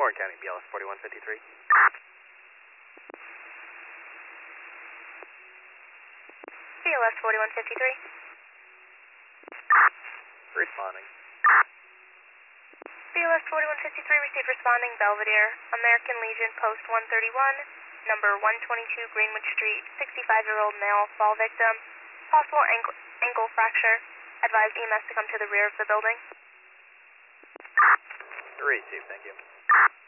Warren County, BLS 4153. BLS 4153. Responding. BLS 4153, received responding, Belvedere, American Legion, post 131, number 122 Greenwood Street, 65-year-old male, fall victim, possible ankle fracture, advised EMS to come to the rear of the building. Received, thank you.